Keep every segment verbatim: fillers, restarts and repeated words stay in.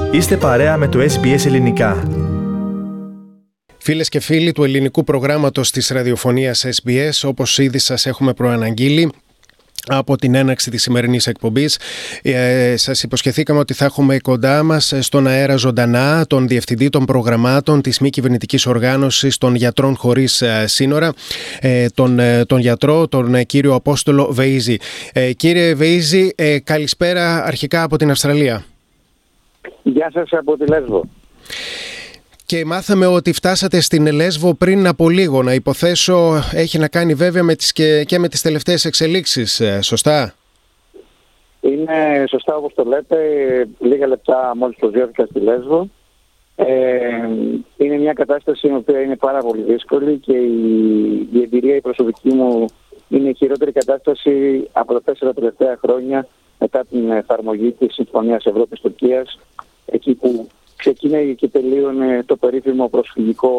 Είστε παρέα με το ες μπι ες Ελληνικά. Φίλες και φίλοι του ελληνικού προγράμματος της ραδιοφωνίας ες μπι ες, όπως ήδη σας έχουμε προαναγγείλει από την έναρξη της σημερινής εκπομπής, ε, σας υποσχεθήκαμε ότι θα έχουμε κοντά μας στον αέρα ζωντανά τον Διευθυντή των Προγραμμάτων της μη κυβερνητικής οργάνωσης των Γιατρών Χωρίς Σύνορα, ε, τον, τον γιατρό, τον ε, κύριο Απόστολο Βεΐζη. Ε, κύριε Βεΐζη, ε, καλησπέρα αρχικά από την Αυστραλία. Γεια σας από τη Λέσβο. Και μάθαμε ότι φτάσατε στην Λέσβο πριν από λίγο. Να υποθέσω έχει να κάνει βέβαια με τις και, και με τις τελευταίες εξελίξεις, σωστά? Είναι σωστά όπως το λέτε. Λίγα λεπτά μόλις προσδιορίθηκα στη Λέσβο. Ε, είναι μια κατάσταση η οποία είναι πάρα πολύ δύσκολη και η, η εμπειρία η προσωπική μου είναι η χειρότερη κατάσταση από τα τέσσερα τελευταία χρόνια μετά την εφαρμογή της Συμφωνίας Ευρώπης-Τουρκίας, εκεί που ξεκίνησε και τελείωνε το περίφημο προσφυγικό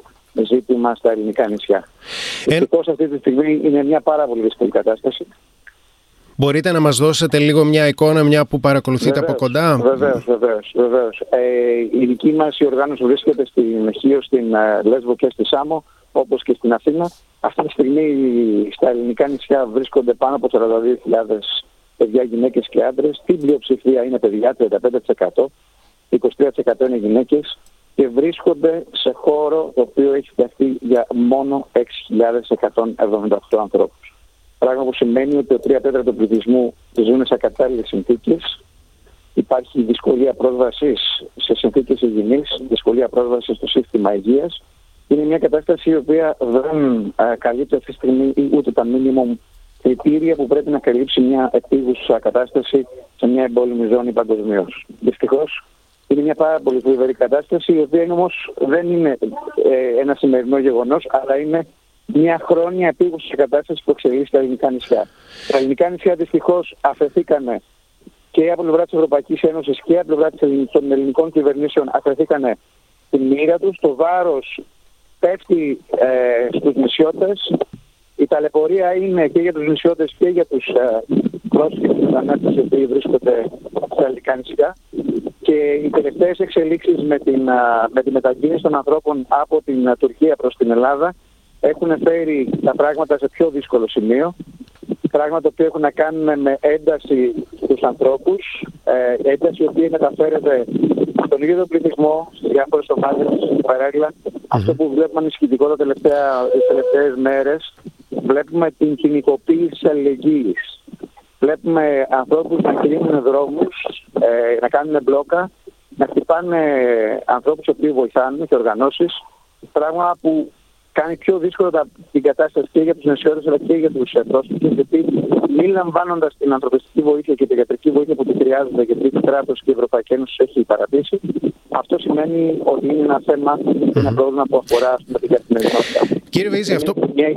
ζήτημα στα ελληνικά νησιά. Δυστυχώς αυτή τη στιγμή είναι μια πάρα πολύ δύσκολη κατάσταση. Μπορείτε να μας δώσετε λίγο μια εικόνα, μια που παρακολουθείτε βεβαίως, από κοντά? Βεβαίως, βεβαίως. βεβαίως. Ε, η δική μας η οργάνωση βρίσκεται στην Χίο, στην uh, Λέσβο και στη Σάμο, όπως και στην Αθήνα. Αυτή τη στιγμή στα ελληνικά νησιά βρίσκονται πάνω από σαράντα δύο χιλιάδες παιδιά, γυναίκες και άντρες. Την πλειοψηφία είναι παιδιά, τριάντα πέντε τοις εκατό. είκοσι τρία τοις εκατό είναι γυναίκες και βρίσκονται σε χώρο το οποίο έχει φτιαχτεί για μόνο έξι χιλιάδες εκατόν εβδομήντα οκτώ ανθρώπους. Πράγμα που σημαίνει ότι το τρία τέταρτα του πληθυσμού ζουν σε ακατάλληλες συνθήκες. Υπάρχει δυσκολία πρόσβασης σε συνθήκες υγιεινής, δυσκολία πρόσβασης στο σύστημα υγείας. Είναι μια κατάσταση η οποία δεν α, καλύπτει αυτή τη στιγμή ούτε τα μίνιμουμ κριτήρια που πρέπει να καλύψει μια επίγουσα κατάσταση σε μια εμπόλεμη ζώνη παγκοσμίως. Δυστυχώς, είναι μια πάρα πολύ φοβερή κατάσταση, η οποία όμως δεν είναι ε, ένα σημερινό γεγονός, αλλά είναι μια χρόνια επίγουσα κατάσταση που εξελίσσει στα ελληνικά νησιά. Τα ελληνικά νησιά δυστυχώς αφαιθήκανε και από πλευρά της Ευρωπαϊκής Ένωσης και από πλευρά των ελληνικών κυβερνήσεων αφαιθήκανε την μοίρα τους. Το βάρος πέφτει ε, στους νησιώτες. Η ταλαιπωρία είναι και για τους νησιώτες και για τους ε, πρόσφυγες και μετανάστες οι οποίοι βρίσκονται στα ελληνικά νησιά. Και οι τελευταίες εξελίξεις με, την, με τη μετακίνηση των ανθρώπων από την Τουρκία προς την Ελλάδα έχουν φέρει τα πράγματα σε πιο δύσκολο σημείο. Πράγματα που έχουν να κάνουν με ένταση στους ανθρώπους, ε, ένταση η οποία μεταφέρεται στον ίδιο τον πληθυσμό, σε διάφορες ομάδες παράλληλα. Mm-hmm. Αυτό που βλέπουμε ανησυχητικό τα τελευταία, τις τελευταίες μέρες, βλέπουμε την κοινικοποίηση της αλληλεγγύης. Βλέπουμε ανθρώπους να κλείνουν δρόμους, ε, να κάνουν μπλόκα, να χτυπάνε ανθρώπους οι οποίοι βοηθάνε και οργανώσεις, πράγμα που κάνει πιο δύσκολο την κατάσταση και για τους νησιώτες αλλά και για τους πρόσφυγες, γιατί μη λαμβάνοντας την ανθρωπιστική βοήθεια και την ιατρική βοήθεια που τη χρειάζονται, γιατί το κράτος και η Ευρωπαϊκή Ένωση έχει παρατήσει, αυτό σημαίνει ότι είναι ένα θέμα, ένα πρόβλημα που αφορά την καθημερινότητα. Κύριε Βεΐζη, αυτό...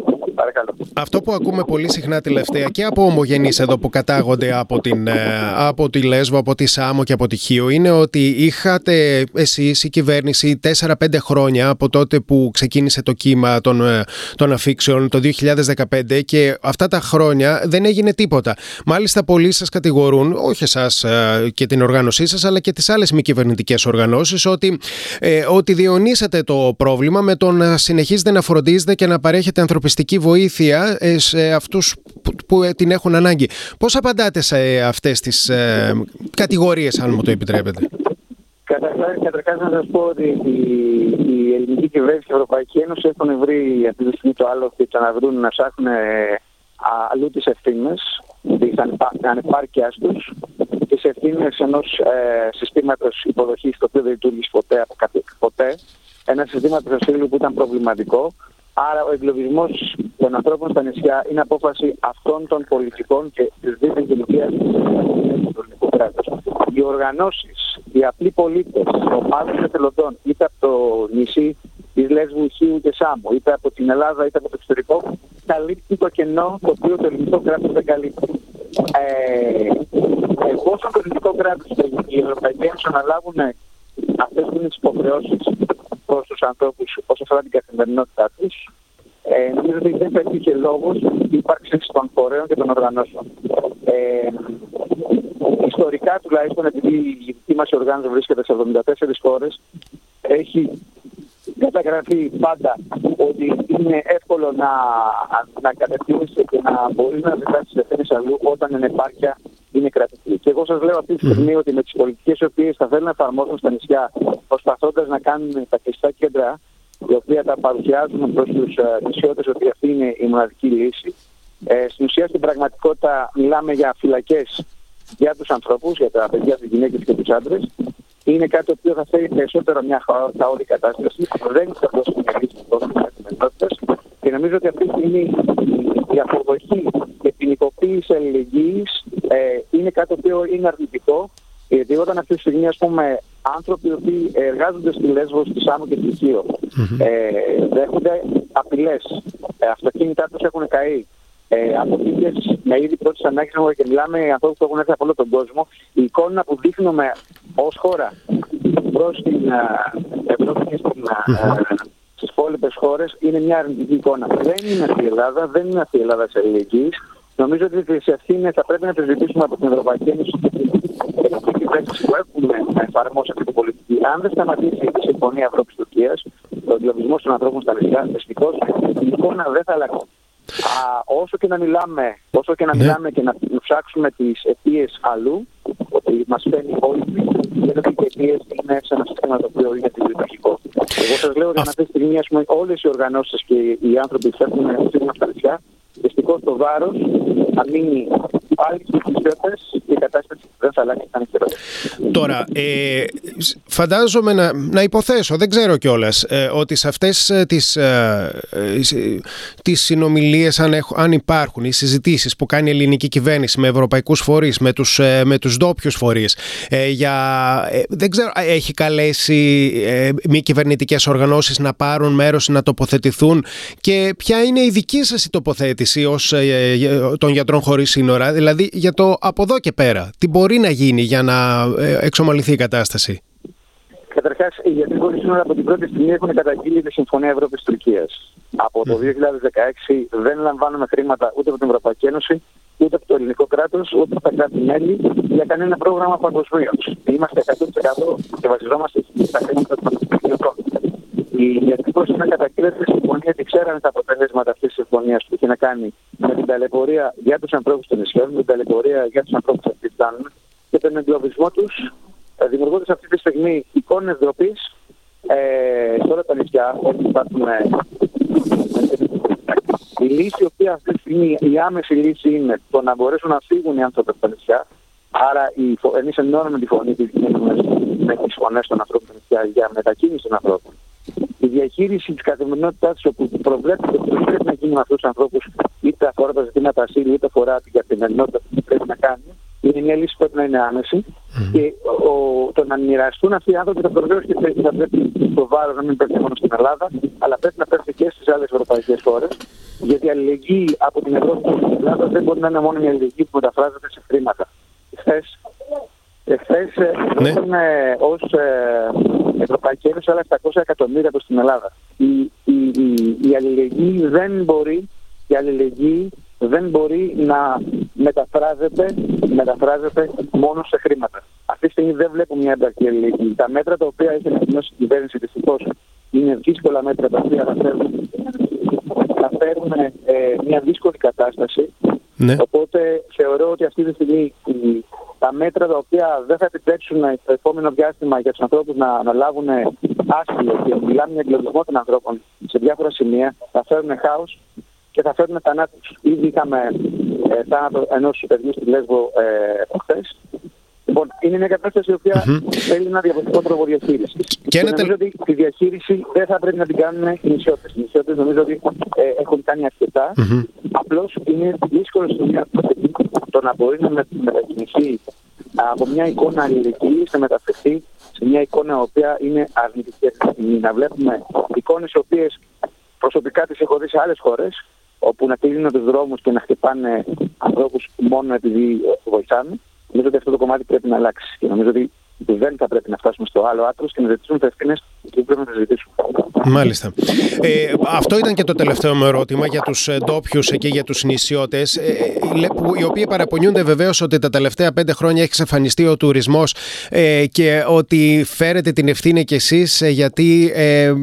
αυτό που ακούμε πολύ συχνά τελευταία και από ομογενείς εδώ που κατάγονται από, την, από τη Λέσβο, από τη Σάμο και από τη Χίο, είναι ότι είχατε εσείς η κυβέρνηση τέσσερα πέντε χρόνια από τότε που ξεκίνησε το κύμα των, των αφήξεων το δύο χιλιάδες δεκαπέντε και αυτά τα χρόνια δεν έγινε τίποτα. Μάλιστα πολλοί σας κατηγορούν, όχι εσάς και την οργάνωσή σας, αλλά και τις άλλες μη κυβερνητικές οργανώσεις, ότι, ε, ότι διονύσατε το πρόβλημα με το να συνεχίζετε να φροντίζετε και να παρέχετε ανθρωπιστική βοήθεια σε αυτούς που, που την έχουν ανάγκη. Πώς απαντάτε σε αυτές τις ε, κατηγορίες, αν μου το επιτρέπετε? Καταρχάς να σας πω ότι η, η ελληνική κυβέρνηση και η Ευρωπαϊκή Ένωση έχουν βρει αυτή τη στιγμή το άλλο και να βρουν να ψάχνουν αλλού τις ευθύνες, τις ανεπάρκειάς τους, τις ευθύνες ενός ε, συστήματος υποδοχής το οποίο δεν λειτουργήσε ποτέ, ποτέ, ένα συστήματος ασύλου που ήταν προβληματικό. Άρα ο εγκλωβισμός των ανθρώπων στα νησιά είναι απόφαση αυτών των πολιτικών και της δίθεν κοινωνίας του ελληνικού κράτους. Οι οργανώσεις, οι απλοί πολίτες, ομάδες εθελοντών, είτε από το νησί της Λέσβου, Χίου και Σάμου, είτε από την Ελλάδα είτε από το εξωτερικό, καλύπτει το κενό το οποίο το ελληνικό κράτος δεν καλύπτει. Ε, εφόσον το ελληνικό κράτος και η Ευρωπαϊκή Ένωση αναλάβουν αυτές τις υποχρεώσεις προς τους ανθρώπους όσο αφορά την καθημερινότητά τους, ε, νομίζω ότι δεν υπάρχει και λόγος ύπαρξης των φορέων και των οργανώσεων. Ε, ιστορικά τουλάχιστον, επειδή η δική μας οργάνωση βρίσκεται σε εβδομήντα τέσσερις χώρες, έχει καταγραφεί πάντα ότι είναι εύκολο να, να κατευθύνεσαι και να μπορείς να ζητάς τις ευθύνες αλλού όταν η ανεπάρκεια είναι κρατική. Και εγώ σας λέω αυτή τη στιγμή ότι με τις πολιτικές οι οποίες θα θέλουν να εφαρμόσουν στα νησιά, προσπαθώντας να κάνουν τα κλειστά κέντρα, η οποία τα παρουσιάζουν προς τους νησιώτες ότι αυτή είναι η μοναδική λύση. Ε, στην ουσία, στην πραγματικότητα, μιλάμε για φυλακές για τους ανθρώπους, για τα παιδιά, τις γυναίκες και τους άντρες. Είναι κάτι το οποίο θα φέρει περισσότερο μια χαόδη κατάσταση. Δεν είναι αυτό που είναι λύση των αντιμετώπισης. Και νομίζω ότι αυτή τη στιγμή η αποδοχή και ποινικοποίηση αλληλεγγύης ε, είναι κάτι το οποίο είναι αρνητικό. Γιατί όταν αυτή τη στιγμή, ας πούμε, άνθρωποι οι οποίοι εργάζονται στη Λέσβο, στη Σάμο και στη Χίο, mm-hmm. ε, δέχονται απειλές, ε, αυτοκίνητά τους έχουν καεί, ε, αποθήκες με είδη πρώτης ανάγκης, και μιλάμε για ανθρώπους που έχουν έρθει από όλο τον κόσμο, η εικόνα που δείχνουμε ως χώρα προς την Ευρώπη και στις υπόλοιπες χώρες είναι μια αρνητική εικόνα. Δεν είναι αυτή η Ελλάδα, δεν είναι αυτή η Ελλάδα της αλληλεγγύης. Νομίζω ότι τις ευθύνες θα πρέπει να τις ζητήσουμε από την Ευρωπαϊκή Ένωση και την κυβέρνηση που έχουμε να εφαρμόσει αυτή την πολιτική. Αν δεν σταματήσει η Συμφωνία Ευρώπης-Τουρκίας, ο εγκλωβισμός των ανθρώπων στα νησιά, δυστυχώς η εικόνα δεν θα αλλάξει. Α, όσο και να μιλάμε, όσο και να ναι. μιλάμε και να ψάξουμε τις αιτίες αλλού, ότι μας φαίνει όλοι, γιατί οι αιτίες είναι σε ένα σύστημα το οποίο είναι λειτουργικό. Εγώ σας λέω ότι αυτή τη στιγμή όλες οι οργανώσεις και οι άνθρωποι που φέρνουν σύστημα στα νησιά, δυστυχώς το βάρος θα μείνει πάλι στους νησιώτες και η κατάσταση δεν θα αλλάξει καν χειρότερα. Τώρα, ε, φαντάζομαι να, να υποθέσω, δεν ξέρω κιόλας, ε, ότι σε αυτές ε, τις, ε, ε, τις συνομιλίες, αν, έχ, αν υπάρχουν οι συζητήσεις που κάνει η ελληνική κυβέρνηση με ευρωπαϊκούς φορείς, με τους, ε, με τους ντόπιους φορείς, ε, για, ε, δεν ξέρω, έχει καλέσει ε, μη κυβερνητικές οργανώσεις να πάρουν μέρος, να τοποθετηθούν, και ποια είναι η δική σας η τοποθέτηση ως ε, των γιατρών χωρίς σύνορα, δηλαδή για το από εδώ και πέρα, τι μπορεί να γίνει για να ε, εξομαλυνθεί η κατάσταση? Καταρχάς, οι γιατροί χωρίς σύνορα από την πρώτη στιγμή έχουν καταγγείλει τη Συμφωνία Ευρώπης-Τουρκίας. Από το δύο χιλιάδες δεκαέξι δεν λαμβάνουμε χρήματα ούτε από την Ευρωπαϊκή Ένωση, ούτε από το ελληνικό κράτος, ούτε από τα κράτη-μέλη για κανένα πρόγραμμα παγκοσμίως. Είμαστε εκατό τοις εκατό και βασιζόμαστε στα χρήματα των παγκοσμίων. Οι γιατροί χωρίς σύνορα καταγγείλουν τη συμφωνία γιατί ξέρανε τα αποτελέσματα αυτής της συμφωνίας που είχε να κάνει με την ταλαιπωρία για τους ανθρώπους των νησιών, με την ταλαιπωρία για τους ανθρώπους που φτάνουν και τον εγκλωβισμό τους, δημιουργώντας αυτή τη στιγμή εικόνες ντροπής ε, σε όλα τα νησιά, όπου υπάρχουν. Ε, η λύση, η οποία αυτή τη στιγμή, η άμεση λύση είναι το να μπορέσουν να φύγουν οι άνθρωποι από τα νησιά. Άρα, εμείς ενώνουμε τη φωνή με τις φωνές των ανθρώπων στα νησιά για μετακίνηση των ανθρώπων. Η διαχείριση της καθημερινότητας, όπου προβλέπεται ότι πρέπει να γίνει με αυτούς τους ανθρώπους, είτε αφορά τα ζητήματα ασύλου, είτε αφορά την καθημερινότητα που πρέπει να κάνει, είναι μια λύση που πρέπει να είναι άμεση. Mm. Και ο, το να μοιραστούν αυτοί οι άνθρωποι θα προβεβαίως και θα πρέπει το βάρος να μην πέφτει μόνο στην Ελλάδα, αλλά πρέπει να πέφτει και στις άλλες ευρωπαϊκές χώρες. Γιατί η αλληλεγγύη από την Ευρώπη στην Ελλάδα δεν μπορεί να είναι μόνο μια αλληλεγγύη που μεταφράζεται σε χρήματα. Χθες, εχθές ναι. έχουμε ως ε, Ευρωπαϊκή Ένωση άλλα επτακόσια εκατομμύρια προς την Ελλάδα. Η, η, η, η αλληλεγγύη δεν μπορεί, η αλληλεγγύη δεν μπορεί να μεταφράζεται, μεταφράζεται μόνο σε χρήματα. Αυτή τη στιγμή δεν βλέπουμε μια ενταρκτή αλληλεγγύη. Τα μέτρα τα οποία έχει ανακοινώσει η κυβέρνηση δυστυχώς είναι δύσκολα μέτρα τα οποία θα φέρουν, θα φέρουν ε, μια δύσκολη κατάσταση. Ναι. Οπότε θεωρώ ότι αυτή τη στιγμή τα μέτρα τα οποία δεν θα επιτρέψουν το επόμενο διάστημα για τους ανθρώπους να, να λάβουν άσυλο και μιλάμε για εγκλωβισμό των ανθρώπων σε διάφορα σημεία θα φέρουν χάος και θα φέρουν θανάτους. Ήδη είχαμε ε, θάνατο ενός παιδιού στη Λέσβο ε, χθες. Λοιπόν, είναι μια κατάσταση η οποία mm-hmm. θέλει ένα διαφορετικό τρόπο διαχείρισης. Και, και νομίζω τε... ότι τη διαχείριση δεν θα πρέπει να την κάνουν οι νησιώτες. Οι νησιώτες νομίζω ότι ε, έχουν κάνει αρκετά. Mm-hmm. Απλώς είναι δύσκολο στο μια το να μπορεί να μετακινηθεί από μια εικόνα αλληλεγγύης να μεταφερθεί σε μια εικόνα η οποία είναι αρνητική. Να βλέπουμε εικόνες οι οποίες προσωπικά τις έχω δει σε άλλες χώρες, όπου να κλείνουν τους δρόμους και να χτυπάνε ανθρώπους μόνο επειδή βοηθάνε. Νομίζω ότι αυτό το κομμάτι πρέπει να αλλάξει. Και νομίζω ότι δεν θα πρέπει να φτάσουμε στο άλλο άκρο και να ζητήσουμε τις ευθύνες που πρέπει να τις ζητήσουμε. Μάλιστα. Ε, αυτό ήταν και το τελευταίο μου ερώτημα για τους ντόπιους και για τους νησιώτες, ε, οι οποίοι παραπονιούνται βεβαίως ότι τα τελευταία πέντε χρόνια έχει εξαφανιστεί ο τουρισμός ε, και ότι φέρετε την ευθύνη κι εσείς, γιατί ε, ε,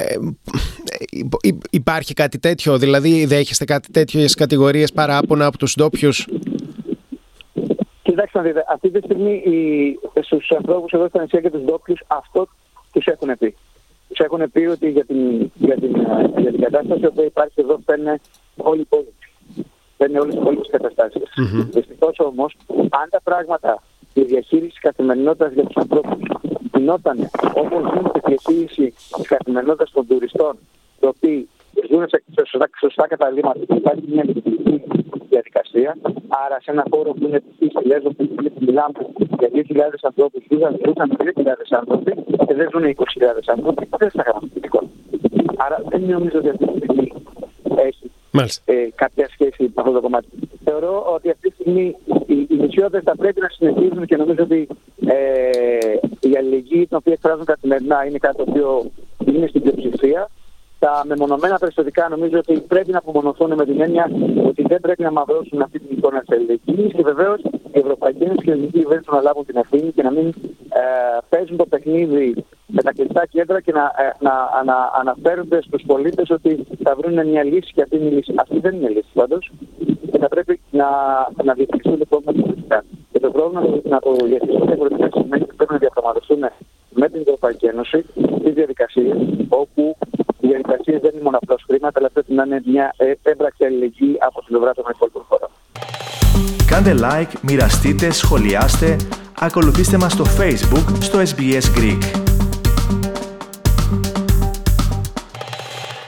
υπάρχει κάτι τέτοιο, δηλαδή δέχεστε κάτι τέτοιες κατηγορίες, παράπονα από τους ντόπιους? Κοιτάξτε να δείτε, αυτή τη στιγμή οι, στους ανθρώπους εδώ στα νησιά και τους ντόπιους αυτό τους έχουν πει. Τους έχουν πει ότι για την, για την, για την κατάσταση που υπάρχει εδώ φαίνεται όλοι οι πόλοι. Φαίνεται όλες οι υπόλοιπες καταστάσεις. Mm-hmm. Δυστυχώς όμως, αν τα πράγματα, η διαχείριση της καθημερινότητας για τους ανθρώπους γινόταν όπως γίνεται η διαχείριση της καθημερινότητας των τουριστών, οι οποίοι ζουν σε σωστά, σωστά καταλήμματα, υπάρχει μια λειτουργική διαδικασία. Άρα, σε ένα χώρο που είναι στη Λέσβο, που μιλάμε για δύο χιλιάδες ανθρώπους, ζούσαν δύο χιλιάδες άνθρωποι και δεν ζουν είκοσι χιλιάδες άνθρωποι, δεν θα κάνουν θετικό. Άρα, δεν νομίζω ότι αυτή τη στιγμή έχει ε, κάποια σχέση με αυτό το κομμάτι. Θεωρώ ότι αυτή τη στιγμή οι, οι νησιώτες θα πρέπει να συνεχίζουν και νομίζω ότι ε, η αλληλεγγύη την οποία εκφράζουν καθημερινά είναι κάτι το οποίο είναι στην πλειοψηφία. Τα μεμονωμένα περιστατικά νομίζω ότι πρέπει να απομονωθούν με την έννοια ότι δεν πρέπει να μαυρώσουν αυτή την εικόνα της αλληλεγγύης και βεβαίως η Ευρωπαϊκή Ένωση και η Ελληνική κυβέρνηση να λάβουν την ευθύνη και να μην ε, παίζουν το παιχνίδι με τα κλειστά κέντρα και να, ε, να, να αναφέρονται στους πολίτες ότι θα βρουν μια λύση και αυτή είναι η λύση. Αυτή δεν είναι λύση πάντως και θα πρέπει να, να διευθυνθούν το πρόβλημα διαφορετικά. Και το πρόβλημα να το διευθυνθούν διαφορετικά σημαίνει ότι πρέπει να διαπραγματευτούν με την Ευρωπαϊκή Ένωση τις διαδικασίες όπου οι διαδικασίες δεν είναι μόνο απλώς χρήματα, αλλά πρέπει να είναι μια έμπραξη αλληλεγγύη από την πλευρά των υπόλοιπων χωρών. Κάντε like, μοιραστείτε, σχολιάστε, ακολουθήστε μας στο Facebook στο ες μπι ες Greek.